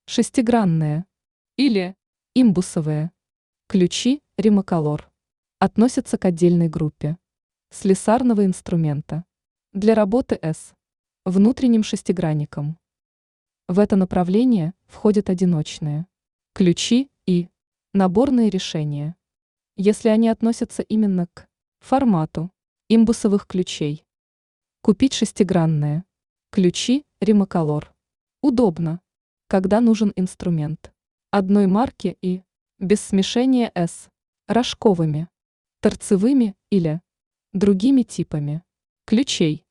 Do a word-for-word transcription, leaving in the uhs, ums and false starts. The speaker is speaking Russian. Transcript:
Шестигранные или имбусовые ключи Римоколор относятся к отдельной группе слесарного инструмента для работы с внутренним шестигранником. В это направление входят одиночные ключи и наборные решения, если они относятся именно к формату имбусовых ключей. Купить шестигранные ключи Римоколор удобно, когда нужен инструмент одной марки и без смешения с рожковыми, торцевыми или другими типами ключей.